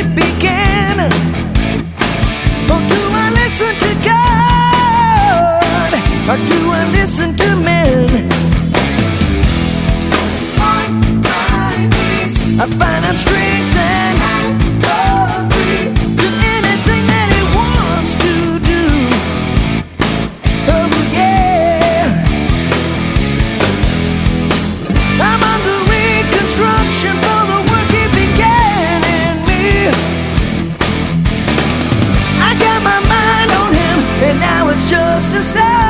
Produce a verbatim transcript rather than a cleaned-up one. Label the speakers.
Speaker 1: it began? Or do I listen to God? Or do I listen to men? On my knees, I find I'm strength and agree to anything that He wants to do. Oh yeah, I'm under reconstruction for the work He began in me. I got my mind on Him, and now it's just a start.